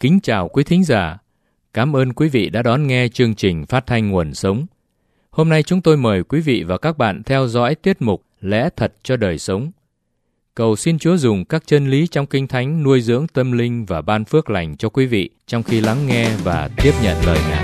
Kính chào quý thính giả. Cảm ơn quý vị đã đón nghe chương trình phát thanh Nguồn Sống. Hôm nay chúng tôi mời quý vị và các bạn theo dõi tiết mục Lẽ Thật cho Đời Sống. Cầu xin Chúa dùng các chân lý trong Kinh Thánh nuôi dưỡng tâm linh và ban phước lành cho quý vị trong khi lắng nghe và tiếp nhận lời Ngài.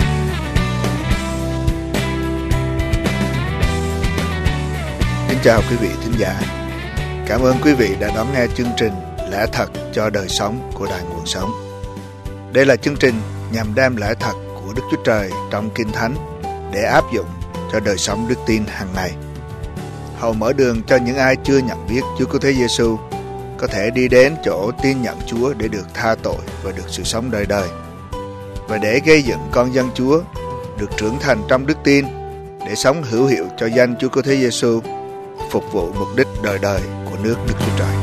Kính chào quý vị thính giả. Cảm ơn quý vị đã đón nghe chương trình Lẽ Thật cho Đời Sống của Đài Nguồn Sống. Đây là chương trình nhằm đem lẽ thật của Đức Chúa Trời trong Kinh Thánh để áp dụng cho đời sống đức tin hàng ngày. Hầu mở đường cho những ai chưa nhận biết Chúa Cứu Thế Giêsu có thể đi đến chỗ tin nhận Chúa để được tha tội và được sự sống đời đời, và để gây dựng con dân Chúa được trưởng thành trong đức tin để sống hữu hiệu cho danh Chúa Cứu Thế Giêsu, phục vụ mục đích đời đời của nước Đức Chúa Trời.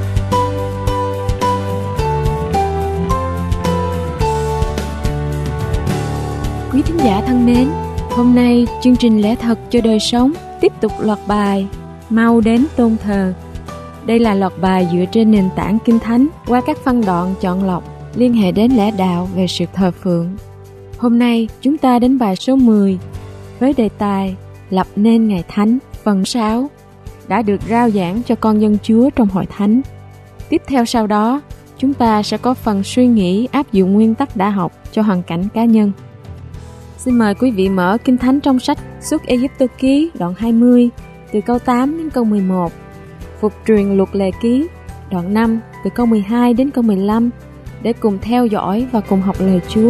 Quý thính giả thân mến, hôm nay chương trình Lẽ Thật cho Đời Sống tiếp tục loạt bài Mau đến tôn thờ. Đây là loạt bài dựa trên nền tảng Kinh Thánh qua các phân đoạn chọn lọc liên hệ đến lẽ đạo về sự thờ phượng. Hôm nay chúng ta đến bài số 10 với đề tài Lập nên Ngày Thánh phần 6 đã được rao giảng cho con dân Chúa trong hội thánh. Tiếp theo sau đó, chúng ta sẽ có phần suy nghĩ áp dụng nguyên tắc đã học cho hoàn cảnh cá nhân. Xin mời quý vị mở Kinh Thánh trong sách Xuất Ê-díp-tô ký đoạn 20 từ câu 8 đến câu 11, Phục truyền luật lệ ký đoạn 5 từ câu 12 đến câu 15 để cùng theo dõi và cùng học lời Chúa.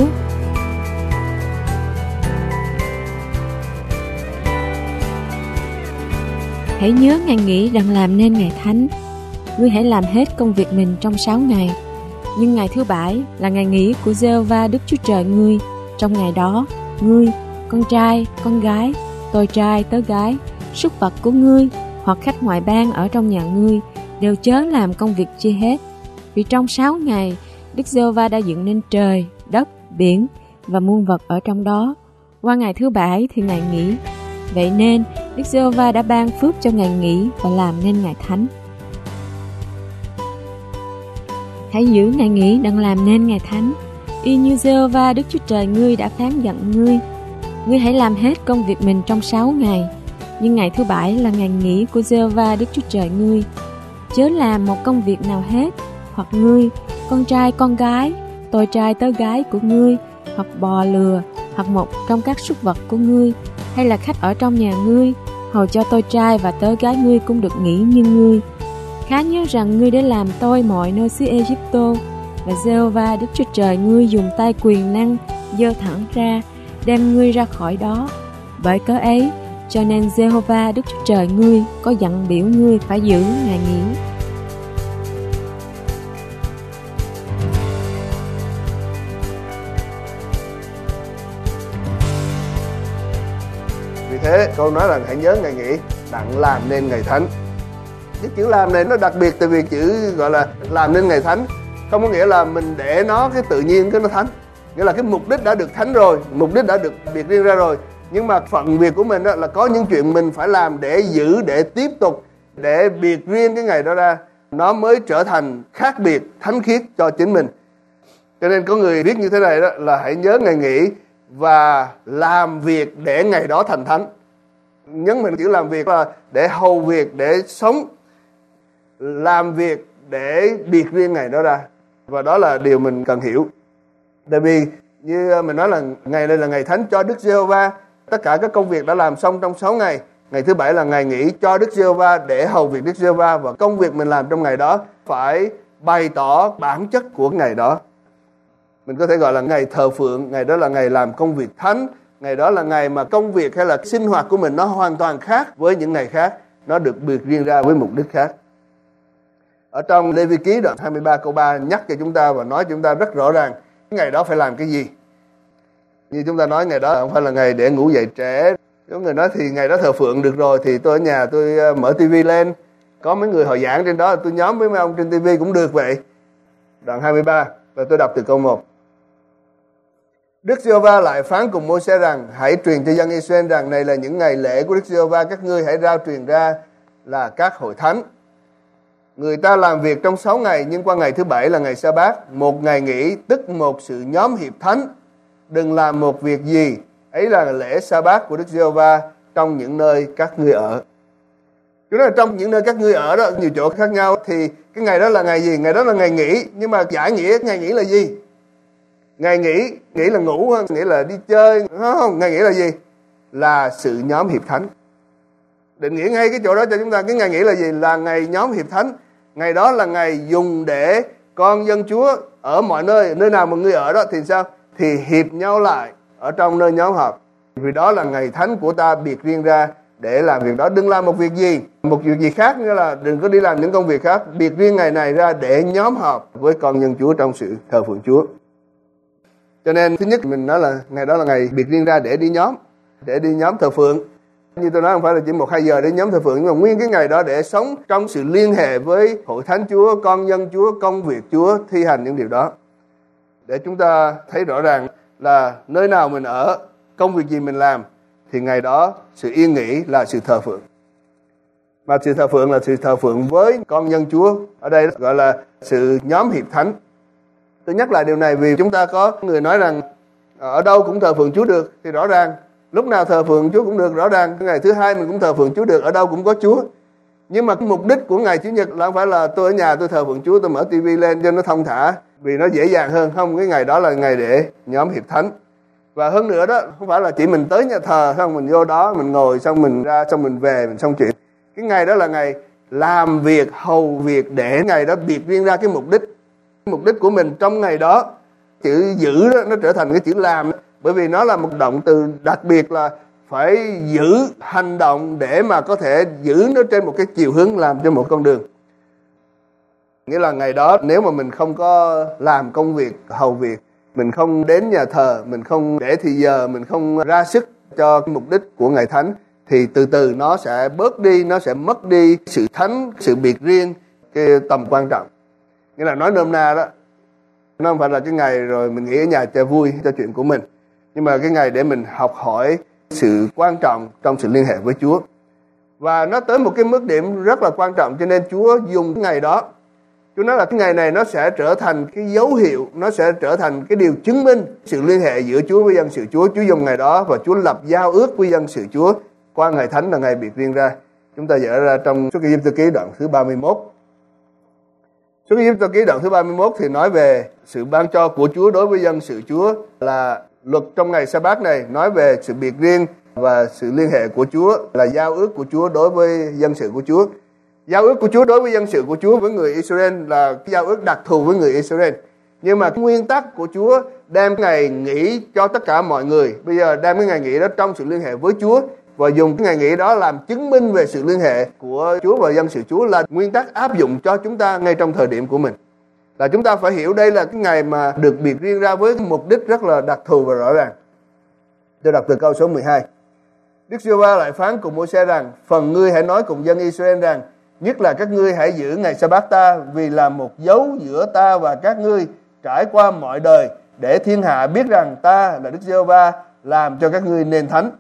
Hãy nhớ ngày nghỉ đặng làm nên ngày thánh. Ngươi hãy làm hết công việc mình trong 6 ngày. Nhưng ngày thứ 7 là ngày nghỉ của Giê-hô-va Đức Chúa Trời ngươi. Trong ngày đó, ngươi, con trai, con gái, tôi trai, tớ gái, súc vật của ngươi hoặc khách ngoại bang ở trong nhà ngươi đều chớ làm công việc chi hết. Vì trong 6 ngày, Đức Giê-hô-va đã dựng nên trời, đất, biển và muôn vật ở trong đó. Qua ngày thứ 7 thì ngày nghỉ. Vậy nên, Đức Giê-hô-va đã ban phước cho ngày nghỉ và làm nên ngày thánh. Hãy giữ ngày nghỉ đặng làm nên ngày thánh, y như Giê-hô-va Đức Chúa Trời ngươi đã phán dặn ngươi. Ngươi hãy làm hết công việc mình trong 6 ngày, nhưng ngày thứ 7 là ngày nghỉ của Giê-hô-va Đức Chúa Trời ngươi. Chớ làm một công việc nào hết, hoặc ngươi, con trai con gái, tôi trai tớ gái của ngươi, hoặc bò lừa, hoặc một trong các súc vật của ngươi, hay là khách ở trong nhà ngươi, hầu cho tôi trai và tớ gái ngươi cũng được nghỉ như ngươi. Khá nhớ rằng ngươi đã làm tôi mọi nơi xứ Ê-díp-tô, và Giê-hô-va Đức Chúa Trời ngươi dùng tay quyền năng giơ thẳng ra, đem ngươi ra khỏi đó. Bởi cớ ấy, cho nên Giê-hô-va Đức Chúa Trời ngươi có dặn biểu ngươi phải giữ ngày nghỉ. Vì thế câu nói là hãy nhớ ngày nghỉ đặng làm nên ngày thánh. Cái chữ làm này nó đặc biệt tại vì chữ gọi là làm nên ngày thánh không có nghĩa là mình để nó cái tự nhiên cái nó thánh, nghĩa là cái mục đích đã được thánh rồi, mục đích đã được biệt riêng ra rồi, nhưng mà phận việc của mình đó là có những chuyện mình phải làm để giữ, để tiếp tục, để biệt riêng cái ngày đó ra, nó mới trở thành khác biệt, thánh khiết cho chính mình. Cho nên có người viết như thế này đó là hãy nhớ ngày nghỉ và làm việc để ngày đó thành thánh. Nhấn mạnh chữ làm việc là để hầu việc, để sống, làm việc để biệt riêng ngày đó ra. Và đó là điều mình cần hiểu. Tại vì như mình nói là ngày này là ngày thánh cho Đức Giê-hô-va. Tất cả các công việc đã làm xong trong 6 ngày. Ngày thứ 7 là ngày nghỉ cho Đức Giê-hô-va để hầu việc Đức Giê-hô-va. Và công việc mình làm trong ngày đó phải bày tỏ bản chất của ngày đó. Mình có thể gọi là ngày thờ phượng, ngày đó là ngày làm công việc thánh, ngày đó là ngày mà công việc hay là sinh hoạt của mình nó hoàn toàn khác với những ngày khác, nó được biệt riêng ra với mục đích khác. Ở trong Lê-vi ký đoạn 23 câu 3 nhắc cho chúng ta và nói cho chúng ta rất rõ ràng ngày đó phải làm cái gì. Như chúng ta nói ngày đó không phải là ngày để ngủ dậy trễ. Có người nói thì ngày đó thờ phượng được rồi thì tôi ở nhà tôi mở tivi lên, có mấy người họ giảng trên đó, tôi nhóm với mấy ông trên tivi cũng được vậy. Đoạn 23 và tôi đọc từ câu 1. Đức Giê-hô-va lại phán cùng Môi-se rằng: hãy truyền cho dân Israel rằng này là những ngày lễ của Đức Giê-hô-va, các ngươi hãy rao truyền ra là các hội thánh. Người ta làm việc trong 6 ngày, nhưng qua ngày thứ 7 là ngày sa-bát, một ngày nghỉ, tức một sự nhóm hiệp thánh. Đừng làm một việc gì, ấy là lễ sa-bát của Đức Giê-hô-va trong những nơi các ngươi ở. Chúng nói là trong những nơi các ngươi ở đó, nhiều chỗ khác nhau, thì cái ngày đó là ngày gì? Ngày đó là ngày nghỉ, nhưng mà giải nghĩa ngày nghỉ là gì? Ngày nghỉ là ngủ hơn, nghĩa là đi chơi, không? Ngày nghỉ là gì? Là sự nhóm hiệp thánh. Định nghĩa ngay cái chỗ đó cho chúng ta, cái ngày nghỉ là gì? Là ngày nhóm hiệp thánh. Ngày đó là ngày dùng để con dân Chúa ở mọi nơi, nơi nào mà ngươi ở đó thì sao? Thì hiệp nhau lại ở trong nơi nhóm họp. Vì đó là ngày thánh của ta biệt riêng ra để làm việc đó. Đừng làm một việc gì khác, nghĩa là đừng có đi làm những công việc khác. Biệt riêng ngày này ra để nhóm họp với con dân Chúa trong sự thờ phượng Chúa. Cho nên thứ nhất mình nói là ngày đó là ngày biệt riêng ra để đi nhóm thờ phượng. Như tôi nói, không phải là chỉ 1-2 giờ để nhóm thờ phượng, nhưng mà nguyên cái ngày đó để sống trong sự liên hệ với hội thánh Chúa, con dân Chúa, công việc Chúa, thi hành những điều đó. Để chúng ta thấy rõ ràng là nơi nào mình ở, công việc gì mình làm, thì ngày đó sự yên nghỉ là sự thờ phượng. Mà sự thờ phượng là sự thờ phượng với con dân Chúa. Ở đây gọi là sự nhóm hiệp thánh. Tôi nhắc lại điều này vì chúng ta có người nói rằng ở đâu cũng thờ phượng Chúa được, thì rõ ràng lúc nào thờ phượng Chúa cũng được, rõ ràng ngày thứ hai mình cũng thờ phượng Chúa được, ở đâu cũng có Chúa. Nhưng mà cái mục đích của ngày Chủ nhật là không phải là tôi ở nhà tôi thờ phượng Chúa, tôi mở tivi lên cho nó thông thả vì nó dễ dàng hơn. Không, cái ngày đó là ngày để nhóm hiệp thánh. Và hơn nữa đó, không phải là chỉ mình tới nhà thờ xong mình vô đó mình ngồi xong mình ra xong mình về mình xong chuyện. Cái ngày đó là ngày làm việc, hầu việc, để ngày đó biệt riêng ra cái mục đích. Mục đích của mình trong ngày đó, chữ giữ đó nó trở thành cái chữ làm, bởi vì nó là một động từ đặc biệt là phải giữ hành động để mà có thể giữ nó trên một cái chiều hướng làm cho một con đường. Nghĩa là ngày đó nếu mà mình không có làm công việc, hầu việc, mình không đến nhà thờ, mình không để thì giờ, mình không ra sức cho cái mục đích của ngày thánh, thì từ từ nó sẽ bớt đi, nó sẽ mất đi sự thánh, sự biệt riêng, cái tầm quan trọng. Nghĩa là nói nôm na đó, nó không phải là cái ngày rồi mình nghỉ ở nhà cho vui, cho chuyện của mình, nhưng mà cái ngày để mình học hỏi sự quan trọng trong sự liên hệ với Chúa. Và nó tới một cái mức điểm rất là quan trọng, cho nên Chúa dùng cái ngày đó. Chúa nói là cái ngày này nó sẽ trở thành cái dấu hiệu, nó sẽ trở thành cái điều chứng minh sự liên hệ giữa Chúa với dân sự Chúa. Chúa dùng ngày đó và Chúa lập giao ước với dân sự Chúa qua ngày thánh là ngày biệt riêng ra. Chúng ta dở ra trong Xuất Ai-cập ký đoạn thứ 31. Xuất Ai Cập ký đoạn thứ 31 thì nói về sự ban cho của Chúa đối với dân sự Chúa, là luật trong ngày sa-bát này nói về sự biệt riêng và sự liên hệ của Chúa, là giao ước của Chúa đối với dân sự của Chúa. Giao ước của Chúa đối với dân sự của Chúa với người Israel là cái giao ước đặc thù với người Israel. Nhưng mà nguyên tắc của Chúa đem ngày nghỉ cho tất cả mọi người. Bây giờ đem cái ngày nghỉ đó trong sự liên hệ với Chúa và dùng cái ngày nghỉ đó làm chứng minh về sự liên hệ của Chúa và dân sự Chúa là nguyên tắc áp dụng cho chúng ta ngay trong thời điểm của mình. Là chúng ta phải hiểu đây là cái ngày mà được biệt riêng ra với mục đích rất là đặc thù và rõ ràng. Tôi đọc từ câu số 12. Đức Giê-hô-va lại phán cùng Mô-se rằng: phần ngươi hãy nói cùng dân Israel rằng, nhất là các ngươi hãy giữ ngày sa-bát ta, vì là một dấu giữa ta và các ngươi trải qua mọi đời, để thiên hạ biết rằng ta là Đức Giê-hô-va làm cho các ngươi nên thánh.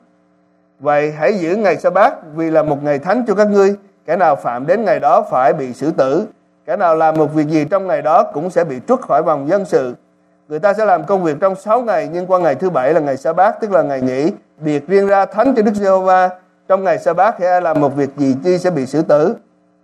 Vậy hãy giữ ngày sa-bát, vì là một ngày thánh cho các ngươi. Kẻ nào phạm đến ngày đó phải bị xử tử. Kẻ nào làm một việc gì trong ngày đó cũng sẽ bị trút khỏi vòng dân sự. Người ta sẽ làm công việc trong 6 ngày, nhưng qua ngày thứ 7 là ngày sa-bát, tức là ngày nghỉ, biệt riêng ra thánh cho Đức Giê-hô-va. Trong ngày sa-bát khi ai làm một việc gì chi sẽ bị xử tử.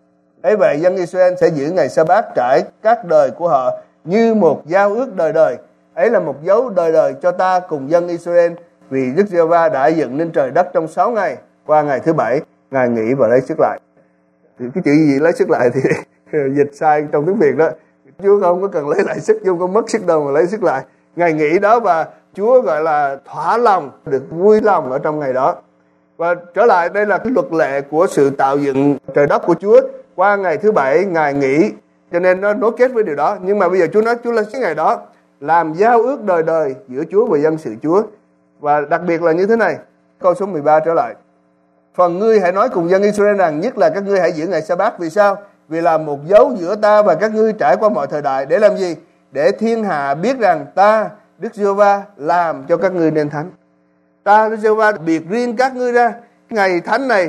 Ấy vậy dân Israel sẽ giữ ngày sa-bát trải các đời của họ như một giao ước đời đời. Ấy là một dấu đời đời cho ta cùng dân Israel, vì Đức Giê-hô-va đã dựng nên trời đất trong 6 ngày, qua ngày thứ 7 Ngài nghỉ và lấy sức lại. Thì cái chữ gì lấy sức lại thì dịch sai trong tiếng Việt đó. Chúa không có cần lấy lại sức, Chúa không có mất sức đâu mà lấy sức lại. Ngày nghỉ đó và Chúa gọi là thỏa lòng, được vui lòng ở trong ngày đó. Và trở lại đây là cái luật lệ của sự tạo dựng trời đất của Chúa. Qua ngày thứ 7 Ngài nghỉ, cho nên nó nối kết với điều đó. Nhưng mà bây giờ Chúa nói Chúa lấy cái ngày đó làm giao ước đời đời giữa Chúa và dân sự Chúa. Và đặc biệt là như thế này, câu số 13 trở lại. Phần ngươi hãy nói cùng dân Israel rằng, nhất là các ngươi hãy giữ ngày sa-bát. Vì sao? Vì là một dấu giữa ta và các ngươi trải qua mọi thời đại. Để làm gì? Để thiên hạ biết rằng ta, Đức Giê-hô-va, làm cho các ngươi nên thánh. Ta, Đức Giê-hô-va, biệt riêng các ngươi ra. Ngày thánh này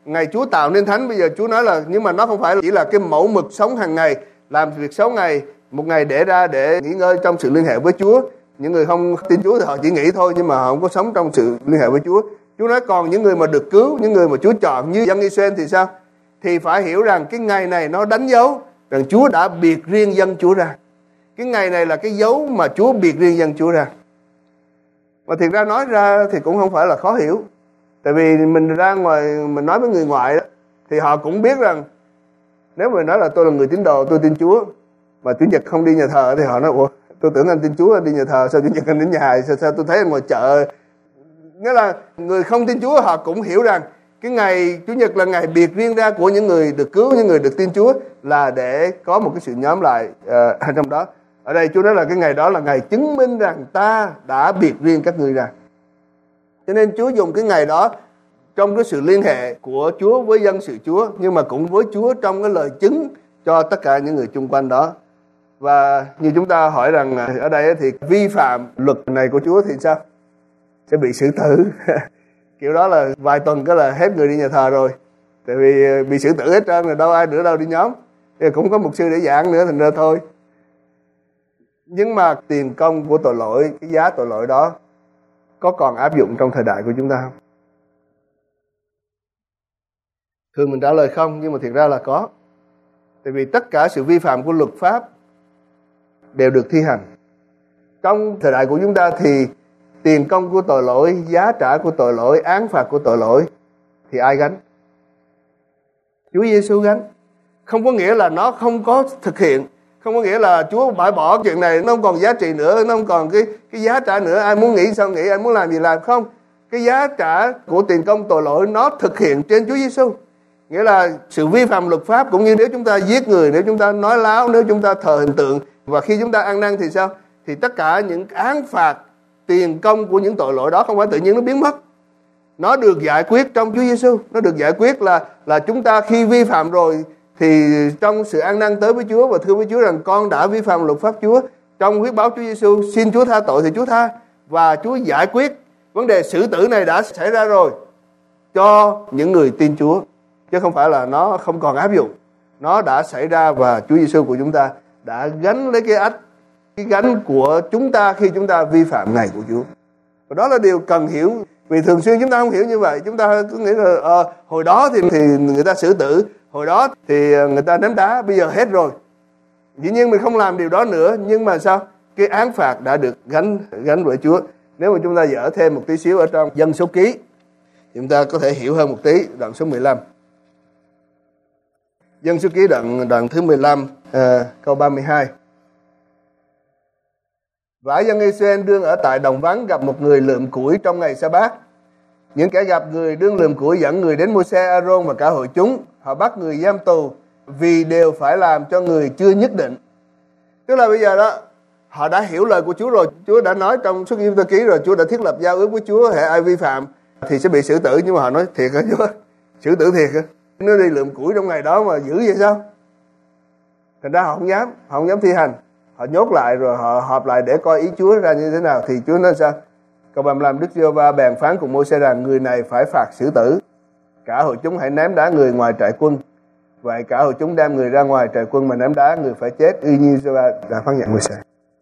ngày Chúa tạo nên thánh. Bây giờ Chúa nói là, nhưng mà nó không phải chỉ là cái mẫu mực sống hàng ngày, làm việc 6 ngày, một ngày để ra để nghỉ ngơi trong sự liên hệ với Chúa. Những người không tin Chúa thì họ chỉ nghĩ thôi, nhưng mà họ không có sống trong sự liên hệ với Chúa. Chúa nói còn những người mà được cứu, những người mà Chúa chọn như dân Israel thì sao? Thì phải hiểu rằng cái ngày này nó đánh dấu rằng Chúa đã biệt riêng dân Chúa ra. Cái ngày này là cái dấu mà Chúa biệt riêng dân Chúa ra. Mà thiệt ra nói ra thì cũng không phải là khó hiểu. Tại vì mình ra ngoài, mình nói với người ngoại đó, thì họ cũng biết rằng nếu mà nói là tôi là người tín đồ, tôi tin Chúa, mà Chủ nhật không đi nhà thờ thì họ nói, ủa, tôi tưởng anh tin Chúa anh đi nhà thờ, sao Chủ nhật anh đến nhà, sao tôi thấy anh ngoài chợ. Nghĩa là người không tin Chúa họ cũng hiểu rằng cái ngày Chủ nhật là ngày biệt riêng ra của những người được cứu, những người được tin Chúa, là để có một cái sự nhóm lại trong đó. Ở đây Chúa nói là cái ngày đó là ngày chứng minh rằng ta đã biệt riêng các ngươi ra. Cho nên Chúa dùng cái ngày đó trong cái sự liên hệ của Chúa với dân sự Chúa, nhưng mà cũng với Chúa trong cái lời chứng cho tất cả những người chung quanh đó. Và như chúng ta hỏi rằng ở đây thì vi phạm luật này của Chúa thì sao? Sẽ bị xử tử. Kiểu đó là vài tuần cái là hết người đi nhà thờ rồi. Tại vì bị xử tử hết trơn rồi, đâu ai nữa đâu đi nhóm. Thì cũng có mục sư để giảng nữa, thành ra thôi. Nhưng mà tiền công của tội lỗi, cái giá tội lỗi đó có còn áp dụng trong thời đại của chúng ta không? Thường mình trả lời không, nhưng mà thiệt ra là có. Tại vì tất cả sự vi phạm của luật pháp đều được thi hành. Trong thời đại của chúng ta thì tiền công của tội lỗi, giá trả của tội lỗi, án phạt của tội lỗi thì ai gánh? Chúa Giêsu gánh. Không có nghĩa là nó không có thực hiện, không có nghĩa là Chúa bãi bỏ chuyện này, nó không còn giá trị nữa, nó không còn cái giá trả nữa, ai muốn nghĩ sao nghĩ, ai muốn làm gì làm. Không, cái giá trả của tiền công tội lỗi nó thực hiện trên Chúa Giêsu. Nghĩa là sự vi phạm luật pháp, cũng như nếu chúng ta giết người, nếu chúng ta nói láo, nếu chúng ta thờ hình tượng, và khi chúng ta ăn năn thì sao? Thì tất cả những án phạt, tiền công của những tội lỗi đó không phải tự nhiên nó biến mất. Nó được giải quyết trong Chúa Giêsu. Nó được giải quyết là chúng ta khi vi phạm rồi thì trong sự ăn năn tới với Chúa và thưa với Chúa rằng con đã vi phạm luật pháp Chúa, trong huyết báo Chúa Giêsu xin Chúa tha tội thì Chúa tha, và Chúa giải quyết vấn đề xử tử này đã xảy ra rồi cho những người tin Chúa, chứ không phải là nó không còn áp dụng. Nó đã xảy ra và Chúa Giêsu của chúng ta đã gánh lấy cái gánh của chúng ta khi chúng ta vi phạm ngày của Chúa. Và đó là điều cần hiểu, vì thường xuyên chúng ta không hiểu như vậy. Chúng ta cứ nghĩ là hồi đó thì người ta xử tử, hồi đó thì người ta ném đá, bây giờ hết rồi. Dĩ nhiên mình không làm điều đó nữa, nhưng mà sao? Cái án phạt đã được gánh bởi Chúa. Nếu mà chúng ta dở thêm một tí xíu ở trong Dân Số Ký, chúng ta có thể hiểu hơn một tí, đoạn số 15. Dân Số Ký đoạn thứ 15, câu 32. Vả dân Israel đương ở tại đồng vắng gặp một người lượm củi trong ngày Sa-bát. Những kẻ gặp người đương lượm củi dẫn người đến Môi-se, A-rôn và cả hội chúng. Họ bắt người giam tù vì đều phải làm cho người chưa nhất định. Tức là bây giờ đó, họ đã hiểu lời của Chúa rồi. Chúa đã nói trong Xuất Kim Tơ Ký rồi. Chúa đã thiết lập giao ước với Chúa, hễ ai vi phạm thì sẽ bị xử tử. Nhưng mà họ nói thiệt hả Chúa? Xử tử thiệt hả? Nó đi lượm củi trong ngày đó mà dữ vậy sao? Thành ra họ không dám thi hành. Họ nhốt lại rồi họ họp lại để coi ý Chúa ra như thế nào. Thì Chúa nói sao? Câu 35, Đức Giê-hô-va bèn phán cùng Môi-se rằng người này phải phạt xử tử. Cả hội chúng hãy ném đá người ngoài trại quân. Vậy cả hội chúng đem người ra ngoài trại quân mà ném đá, người phải chết y như Giê-hô-va đã phán dặn Môi-se.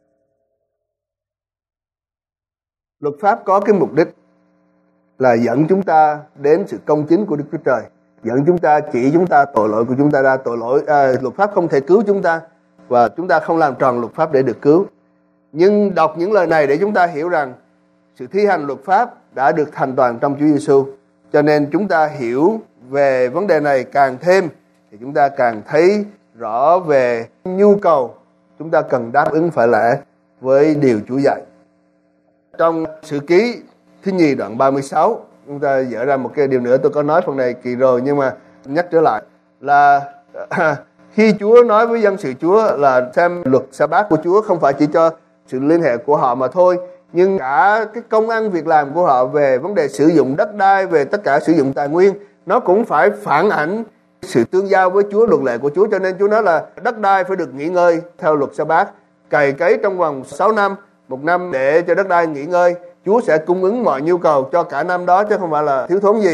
Luật pháp có cái mục đích là dẫn chúng ta đến sự công chính của Đức Chúa Trời, dẫn chúng ta, chỉ chúng ta tội lỗi của chúng ta ra. Luật pháp không thể cứu chúng ta, và chúng ta không làm tròn luật pháp để được cứu. Nhưng đọc những lời này để chúng ta hiểu rằng sự thi hành luật pháp đã được thành toàn trong Chúa Giêsu. Cho nên chúng ta hiểu về vấn đề này càng thêm thì chúng ta càng thấy rõ về nhu cầu chúng ta cần đáp ứng phải lẽ với điều Chúa dạy. Trong Sử Ký thứ nhì đoạn 36, chúng ta dở ra một cái điều nữa, tôi có nói phần này kỳ rồi nhưng mà nhắc trở lại là khi Chúa nói với dân sự Chúa là xem luật Sa-bát của Chúa không phải chỉ cho sự liên hệ của họ mà thôi, nhưng cả cái công ăn việc làm của họ về vấn đề sử dụng đất đai, về tất cả sử dụng tài nguyên, nó cũng phải phản ảnh sự tương giao với Chúa, luật lệ của Chúa. Cho nên Chúa nói là đất đai phải được nghỉ ngơi theo luật Sa-bát, cày cấy trong vòng 6 năm, 1 năm để cho đất đai nghỉ ngơi. Chúa sẽ cung ứng mọi nhu cầu cho cả năm đó chứ không phải là thiếu thốn gì.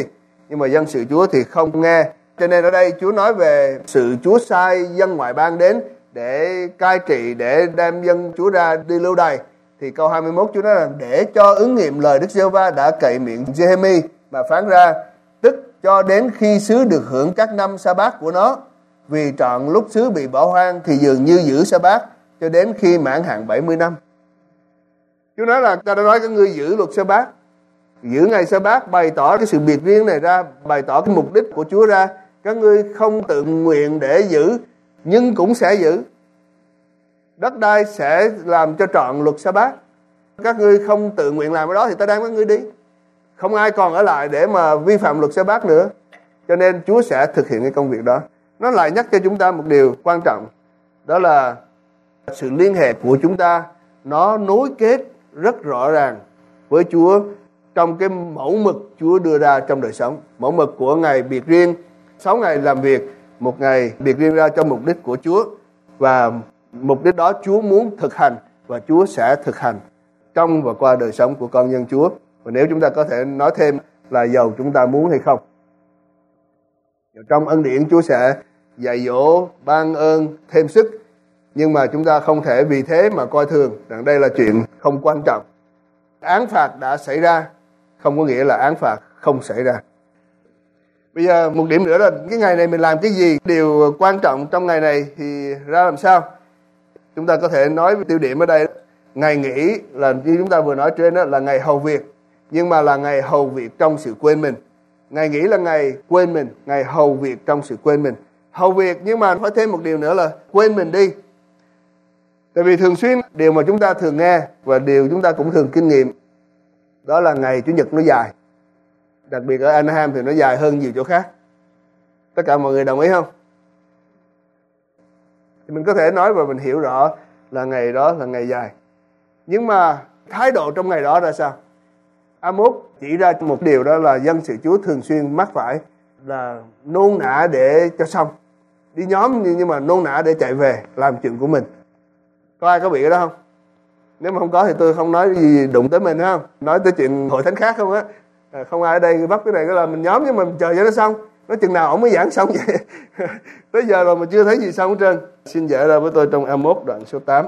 nhưng mà dân sự Chúa thì không nghe. Cho nên ở đây Chúa nói về sự Chúa sai dân ngoại bang đến để cai trị, để đem dân Chúa ra đi lưu đày. Thì câu 21 Chúa nói là để cho ứng nghiệm lời Đức Giê-hô-va đã cậy miệng Giê-hê-mi mà phán ra, tức cho đến khi xứ được hưởng các năm sa-bát của nó. Vì trọn lúc xứ bị bỏ hoang thì dường như giữ sa-bát cho đến khi mãn hạn 70 năm. Chúa nói là ta đã nói các ngươi giữ luật sa-bát, giữ ngày sa-bát, bày tỏ cái sự biệt riêng này ra, bày tỏ cái mục đích của Chúa ra. Các ngươi không tự nguyện để giữ, nhưng cũng sẽ giữ. Đất đai sẽ làm cho trọn luật sa-bát. Các ngươi không tự nguyện làm cái đó thì ta đem các ngươi đi. Không ai còn ở lại để mà vi phạm luật sa-bát nữa. Cho nên Chúa sẽ thực hiện cái công việc đó. Nó lại nhắc cho chúng ta một điều quan trọng. Đó là sự liên hệ của chúng ta, nó nối kết rất rõ ràng với Chúa trong cái mẫu mực Chúa đưa ra trong đời sống. Mẫu mực của ngày biệt riêng, 6 ngày làm việc, 1 ngày biệt riêng ra cho mục đích của Chúa. Và mục đích đó Chúa muốn thực hành và Chúa sẽ thực hành trong và qua đời sống của con dân Chúa. Và nếu chúng ta có thể nói thêm là dầu chúng ta muốn hay không. Trong ân điển Chúa sẽ dạy dỗ, ban ơn, thêm sức. Nhưng mà chúng ta không thể vì thế mà coi thường rằng đây là chuyện không quan trọng. Án phạt đã xảy ra, không có nghĩa là án phạt không xảy ra. Bây giờ một điểm nữa là cái ngày này mình làm cái gì? Điều quan trọng trong ngày này thì ra làm sao? Chúng ta có thể nói tiêu điểm ở đây. Ngày nghỉ là như chúng ta vừa nói trên đó là ngày hầu việc. Nhưng mà là ngày hầu việc trong sự quên mình. Ngày nghỉ là ngày quên mình, ngày hầu việc trong sự quên mình. Hầu việc nhưng mà phải thêm một điều nữa là quên mình đi. Tại vì thường xuyên điều mà chúng ta thường nghe và điều chúng ta cũng thường kinh nghiệm đó là ngày Chủ nhật nó dài. Đặc biệt ở Anaheim thì nó dài hơn nhiều chỗ khác. Tất cả mọi người đồng ý không? Thì mình có thể nói và mình hiểu rõ là ngày đó là ngày dài. Nhưng mà thái độ trong ngày đó ra sao? Amos chỉ ra một điều đó là dân sự Chúa thường xuyên mắc phải là nôn nã để cho xong. Đi nhóm nhưng mà nôn nã để chạy về làm chuyện của mình. Có ai có bị cái đó không? Nếu mà không có thì tôi không nói gì đụng tới mình, không? Nói tới chuyện hội thánh khác không á. Không ai ở đây bắt cái này cái là mình nhóm nhưng mà mình chờ cho nó xong. Nói chừng nào ổng mới giảng xong vậy. Tới giờ rồi mà chưa thấy gì xong hết trơn. Xin giải ra với tôi trong Amos đoạn số 8.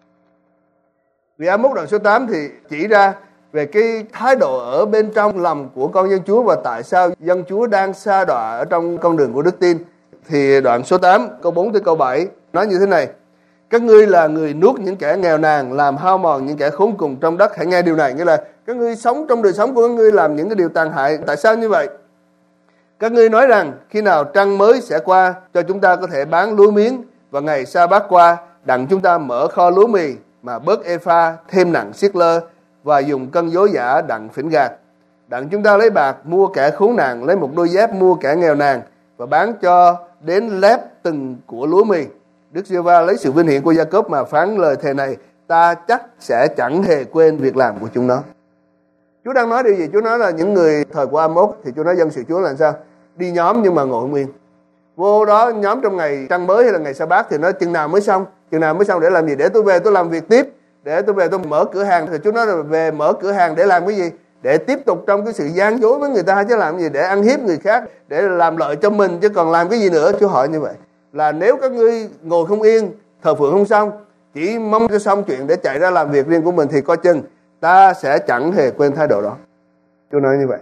Vì Amos đoạn số 8 thì chỉ ra về cái thái độ ở bên trong lòng của con dân Chúa và tại sao dân Chúa đang sa đọa ở trong con đường của đức tin. Thì đoạn số 8 câu 4 tới câu 7 nói như thế này: các ngươi là người nuốt những kẻ nghèo nàn, làm hao mòn những kẻ khốn cùng trong đất. Hãy nghe điều này, nghĩa là các ngươi sống trong đời sống của các ngươi làm những cái điều tàn hại. Tại sao như vậy? Các ngươi nói rằng khi nào trăng mới sẽ qua cho chúng ta có thể bán lúa miếng, và ngày sa bát qua đặng chúng ta mở kho lúa mì mà bớt epha thêm nặng siết lơ và dùng cân dối giả đặng phỉnh gạt. Đặng chúng ta lấy bạc mua kẻ khốn nạn, lấy một đôi dép mua kẻ nghèo nàn và bán cho đến lép từng của lúa mì. Đức Giê-hô-va lấy sự vinh hiển của Gia-cốp mà phán lời thề này: ta chắc sẽ chẳng hề quên việc làm của chúng nó. Chúa đang nói điều gì? Chúa nói là những người thời của Amos thì Chúa nói dân sự Chúa là sao? Đi nhóm nhưng mà ngồi không yên. Vô đó nhóm trong ngày trăng mới hay là ngày sa bát thì nói chừng nào mới xong? Chừng nào mới xong để làm gì? Để tôi về tôi làm việc tiếp. Để tôi về tôi mở cửa hàng. Thì Chúa nói là về mở cửa hàng để làm cái gì? Để tiếp tục trong cái sự gian dối với người ta chứ làm gì? Để ăn hiếp người khác, để làm lợi cho mình chứ còn làm cái gì nữa? Chúa hỏi như vậy. Là nếu các ngươi ngồi không yên, thờ phượng không xong, chỉ mong cho xong chuyện để chạy ra làm việc riêng của mình thì coi chừng ta sẽ chẳng hề quên thái độ đó. Chúa nói như vậy.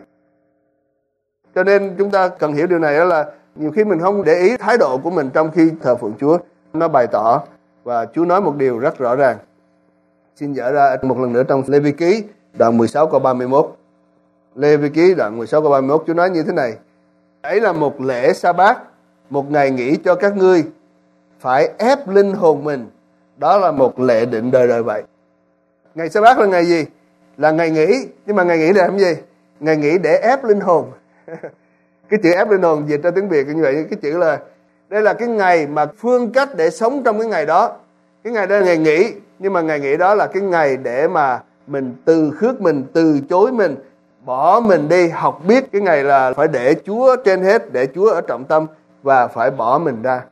Cho nên chúng ta cần hiểu điều này, đó là nhiều khi mình không để ý thái độ của mình trong khi thờ phượng Chúa. Nó bày tỏ và Chúa nói một điều rất rõ ràng. Xin dở ra một lần nữa trong Lê-vi ký đoạn 16 câu 31. Lê-vi ký đoạn 16 câu 31 Chúa nói như thế này: ấy là một lễ sa bát, một ngày nghỉ cho các ngươi, phải ép linh hồn mình. Đó là một lệ định đời đời vậy. Ngày sa bát là ngày gì? Là ngày nghỉ. Nhưng mà ngày nghỉ để làm gì? Ngày nghỉ để ép linh hồn. Cái chữ ép linh hồn dịch ra tiếng Việt như vậy. Cái chữ là đây là cái ngày mà phương cách để sống trong cái ngày đó. Cái ngày đó là ngày nghỉ. Nhưng mà ngày nghỉ đó là cái ngày để mà mình từ khước mình, từ chối mình, bỏ mình đi, học biết cái ngày là phải để Chúa trên hết, để Chúa ở trọng tâm và phải bỏ mình ra.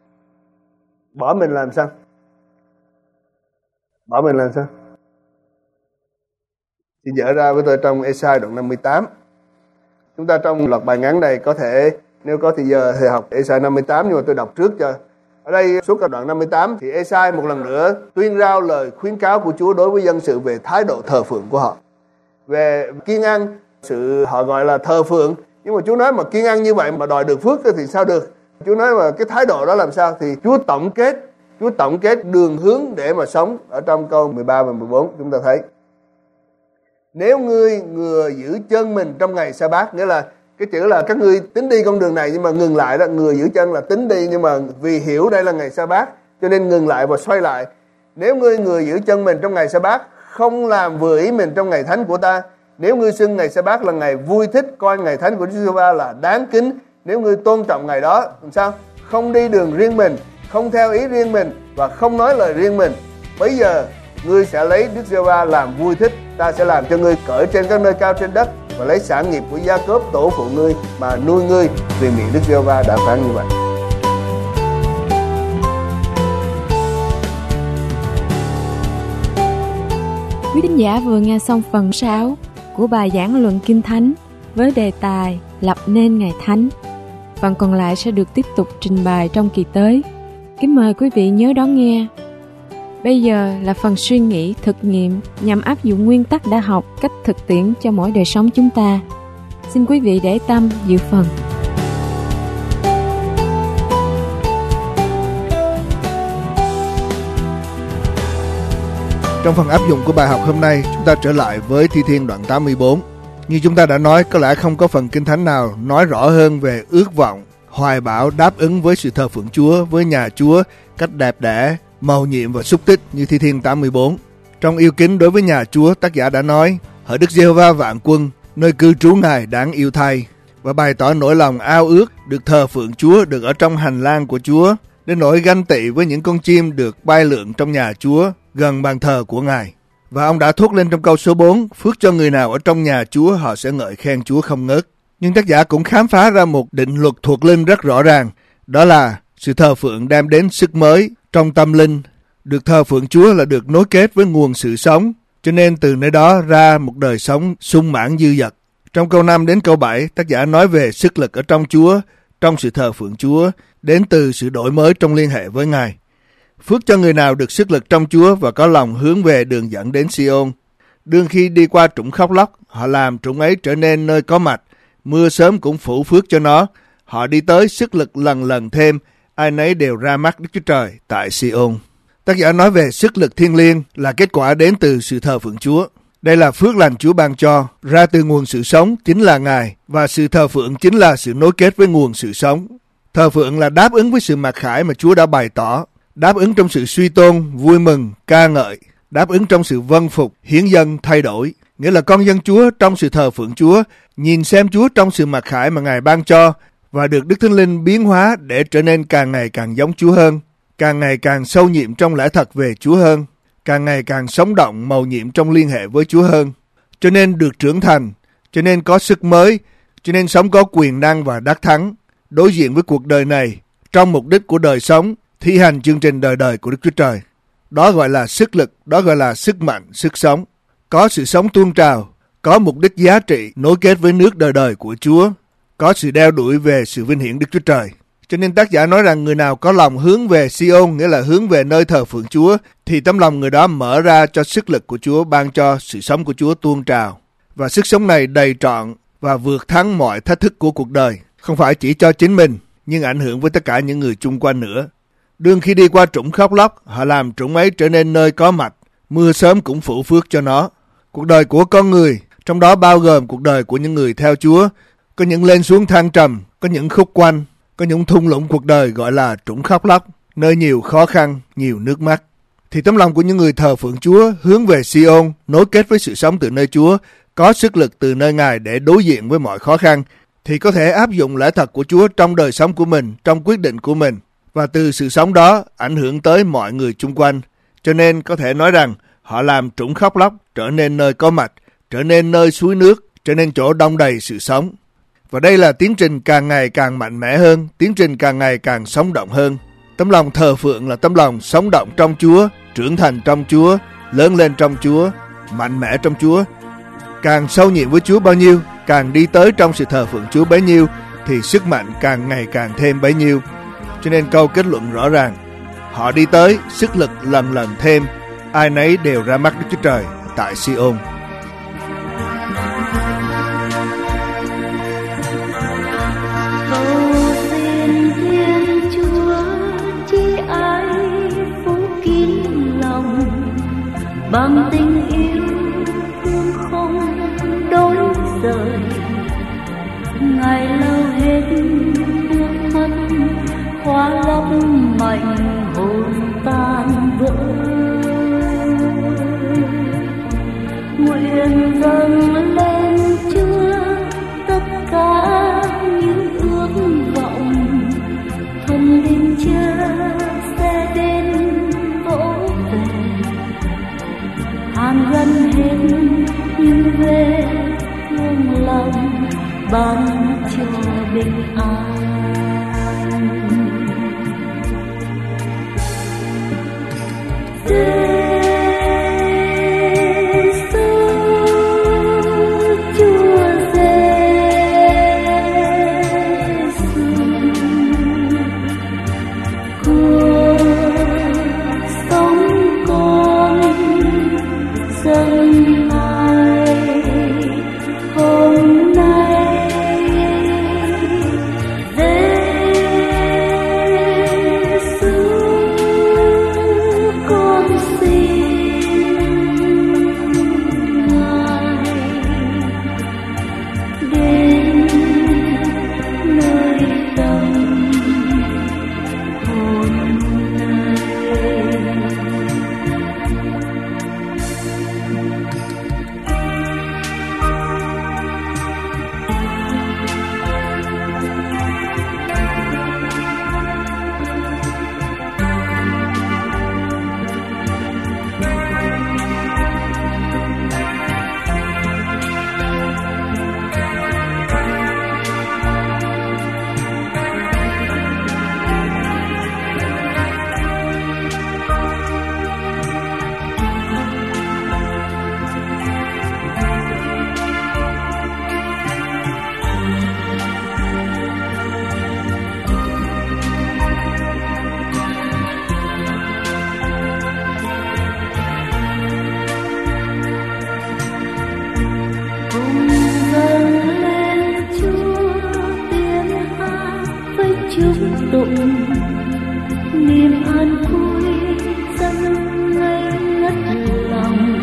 Bỏ mình làm sao? Bỏ mình làm sao? Xin dở ra với tôi trong Ê-sai đoạn 58. Chúng ta trong loạt bài ngắn này có thể, nếu có thì giờ thì học Ê-sai 58, nhưng mà tôi đọc trước cho. Ở đây suốt cả đoạn 58 thì Ê-sai một lần nữa tuyên rao lời khuyến cáo của Chúa đối với dân sự về thái độ thờ phượng của họ. Về kiêng ăn, sự họ gọi là thờ phượng, nhưng mà Chúa nói mà kiêng ăn như vậy mà đòi được phước thì sao được? Chúa nói mà cái thái độ đó làm sao? Thì Chúa tổng kết đường hướng để mà sống ở trong câu 13 và 14 chúng ta thấy. Nếu ngươi ngừa giữ chân mình trong ngày sa-bát, nghĩa là cái chữ là các ngươi tính đi con đường này nhưng mà ngừng lại đó, ngừa giữ chân là tính đi, nhưng mà vì hiểu đây là ngày sa-bát cho nên ngừng lại và xoay lại. Nếu ngươi ngừa giữ chân mình trong ngày sa-bát, không làm vừa ý mình trong ngày thánh của ta, nếu ngươi xưng ngày sa-bát là ngày vui thích, coi ngày thánh của Chúa Giê-hô-va là đáng kính, nếu ngươi tôn trọng ngày đó, làm sao? Không đi đường riêng mình, không theo ý riêng mình và không nói lời riêng mình, bây giờ ngươi sẽ lấy Đức Giê-hô-va làm vui thích. Ta sẽ làm cho ngươi cởi trên các nơi cao trên đất và lấy sản nghiệp của Gia-cốp tổ phụ ngươi mà nuôi ngươi, vì miệng Đức Giê-hô-va đã phán như vậy. Quý thính giả vừa nghe xong phần 6 của bài giảng luận Kinh Thánh với đề tài lập nên ngày thánh. Phần còn lại sẽ được tiếp tục trình bày trong kỳ tới. Kính mời quý vị nhớ đón nghe. Bây giờ là phần suy nghĩ thực nghiệm nhằm áp dụng nguyên tắc đã học cách thực tiễn cho mỗi đời sống chúng ta. Xin quý vị để tâm dự phần. Trong phần áp dụng của bài học hôm nay, chúng ta trở lại với Thi Thiên đoạn 84. Như chúng ta đã nói, có lẽ không có phần Kinh Thánh nào nói rõ hơn về ước vọng, hoài bão đáp ứng với sự thờ phượng Chúa, với nhà Chúa, cách đẹp đẽ, mầu nhiệm và xúc tích như Thi Thiên 84. Trong yêu kính đối với nhà Chúa, tác giả đã nói: hỡi Đức Giê-hô-va vạn quân, nơi cư trú Ngài đáng yêu thay, và bày tỏ nỗi lòng ao ước được thờ phượng Chúa, được ở trong hành lang của Chúa, đến nỗi ganh tị với những con chim được bay lượn trong nhà Chúa, gần bàn thờ của Ngài. Và ông đã thốt lên trong câu số 4: phước cho người nào ở trong nhà Chúa, họ sẽ ngợi khen Chúa không ngớt. Nhưng tác giả cũng khám phá ra một định luật thuộc linh rất rõ ràng, đó là sự thờ phượng đem đến sức mới trong tâm linh. Được thờ phượng Chúa là được nối kết với nguồn sự sống, cho nên từ nơi đó ra một đời sống sung mãn dư dật. Trong câu 5 đến câu 7, tác giả nói về sức lực ở trong Chúa, trong sự thờ phượng Chúa, đến từ sự đổi mới trong liên hệ với Ngài. Phước cho người nào được sức lực trong Chúa và có lòng hướng về đường dẫn đến Si-ôn. Đương khi đi qua trũng khóc lóc, họ làm trũng ấy trở nên nơi có mạch, mưa sớm cũng phủ phước cho nó. Họ đi tới sức lực lần lần thêm, ai nấy đều ra mắt Đức Chúa Trời tại Si-ôn. Tác giả nói về sức lực thiêng liêng là kết quả đến từ sự thờ phượng Chúa. Đây là phước lành Chúa ban cho, ra từ nguồn sự sống chính là Ngài, và sự thờ phượng chính là sự nối kết với nguồn sự sống. Thờ phượng là đáp ứng với sự mặc khải mà Chúa đã bày tỏ, đáp ứng trong sự suy tôn, vui mừng, ca ngợi, đáp ứng trong sự vâng phục, hiến dâng, thay đổi. Nghĩa là con dân Chúa trong sự thờ phượng Chúa, nhìn xem Chúa trong sự mặc khải mà Ngài ban cho, và được Đức Thánh Linh biến hóa để trở nên càng ngày càng giống Chúa hơn, càng ngày càng sâu nhiệm trong lẽ thật về Chúa hơn, càng ngày càng sống động mầu nhiệm trong liên hệ với Chúa hơn. Cho nên được trưởng thành, cho nên có sức mới, cho nên sống có quyền năng và đắc thắng, đối diện với cuộc đời này, trong mục đích của đời sống, thi hành chương trình đời đời của Đức Chúa Trời. Đó gọi là sức lực, đó gọi là sức mạnh, sức sống. Có sự sống tuôn trào, có mục đích giá trị nối kết với nước đời đời của Chúa, có sự đeo đuổi về sự vinh hiển Đức Chúa Trời. Cho nên tác giả nói rằng người nào có lòng hướng về Si-ôn, nghĩa là hướng về nơi thờ phượng Chúa, thì tấm lòng người đó mở ra cho sức lực của Chúa, ban cho sự sống của Chúa tuôn trào. Và sức sống này đầy trọn và vượt thắng mọi thách thức của cuộc đời, không phải chỉ cho chính mình, nhưng ảnh hưởng với tất cả những người chung quanh nữa. Đương khi đi qua trũng khóc lóc, họ làm trũng ấy trở nên nơi có mạch, mưa sớm cũng phủ phước cho nó. Cuộc đời của con người, trong đó bao gồm cuộc đời của những người theo Chúa, có những lên xuống thăng trầm, có những khúc quanh, có những thung lũng cuộc đời gọi là trũng khóc lóc, nơi nhiều khó khăn, nhiều nước mắt. Thì tấm lòng của những người thờ phượng Chúa hướng về Si-ôn, nối kết với sự sống từ nơi Chúa, có sức lực từ nơi Ngài để đối diện với mọi khó khăn, thì có thể áp dụng lẽ thật của Chúa trong đời sống của mình, trong quyết định của mình, và từ sự sống đó ảnh hưởng tới mọi người chung quanh. Cho nên có thể nói rằng họ làm trũng khóc lóc trở nên nơi có mạch, trở nên nơi suối nước, trở nên chỗ đong đầy sự sống. Và đây là tiến trình càng ngày càng mạnh mẽ hơn, tiến trình càng ngày càng sống động hơn. Tấm lòng thờ phượng là tấm lòng sống động trong Chúa, trưởng thành trong Chúa, lớn lên trong Chúa, mạnh mẽ trong Chúa. Càng sâu nhiệm với Chúa bao nhiêu càng đi tới trong sự thờ phượng Chúa bấy nhiêu thì sức mạnh càng ngày càng thêm bấy nhiêu. Cho nên câu kết luận rõ ràng, họ đi tới, sức lực lần lần thêm, ai nấy đều ra mắt Đức Chúa Trời tại Si-ôn. Bằng tình yêu thương không đổi rời, ngày lâu hết nước mắt khóa lấp mảnh hồn tan vỡ. Nguyện dâng lên Chúa tất cả những ước vọng, thần linh Cha sẽ đến vỗ về, hàn gắn hết những vết thương lòng, ban cho bình an. Niềm an vui dâng ngây ngất lòng,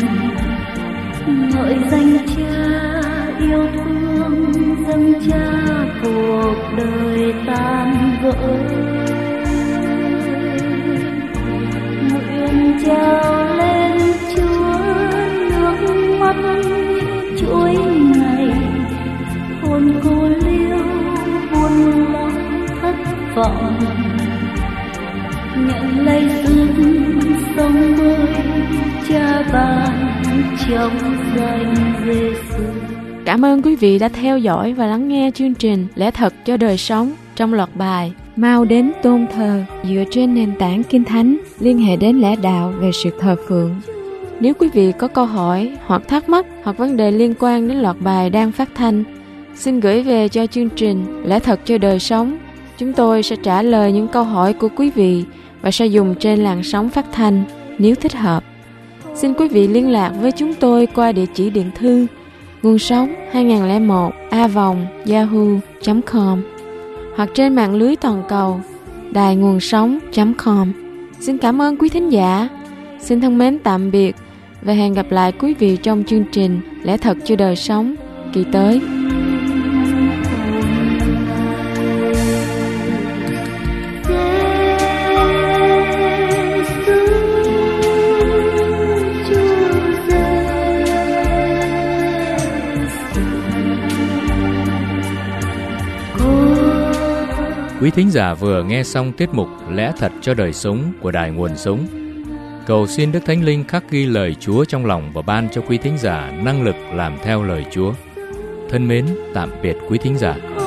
ngợi danh Cha yêu thương, dâng Cha cuộc đời tan vỡ. Nguyện trao lên Chúa nước mắt những chuỗi ngày, hồn cô liêu buồn lòng thất vọng, nhận lấy ước sống mới Cha ban trong danh Giêsu. Cảm ơn quý vị đã theo dõi và lắng nghe chương trình Lẽ Thật cho Đời Sống trong loạt bài Mau Đến Tôn Thờ dựa trên nền tảng Kinh Thánh liên hệ đến lẽ đạo về sự thờ phượng. Nếu quý vị có câu hỏi hoặc thắc mắc hoặc vấn đề liên quan đến loạt bài đang phát thanh, xin gửi về cho chương trình Lẽ Thật cho Đời Sống. Chúng tôi sẽ trả lời những câu hỏi của quý vị và sẽ dùng trên làn sóng phát thanh nếu thích hợp. Xin quý vị liên lạc với chúng tôi qua địa chỉ điện thư Nguồn Sống 2001a@yahoo.com hoặc trên mạng lưới toàn cầu đài nguồn sống.com. Xin cảm ơn quý thính giả. Xin thân mến tạm biệt và hẹn gặp lại quý vị trong chương trình Lẽ Thật cho Đời Sống kỳ tới. Quý thính giả vừa nghe xong tiết mục Lẽ Thật cho Đời Sống của Đài Nguồn Sống. Cầu xin Đức Thánh Linh khắc ghi lời Chúa trong lòng và ban cho quý thính giả năng lực làm theo lời Chúa. Thân mến, tạm biệt quý thính giả.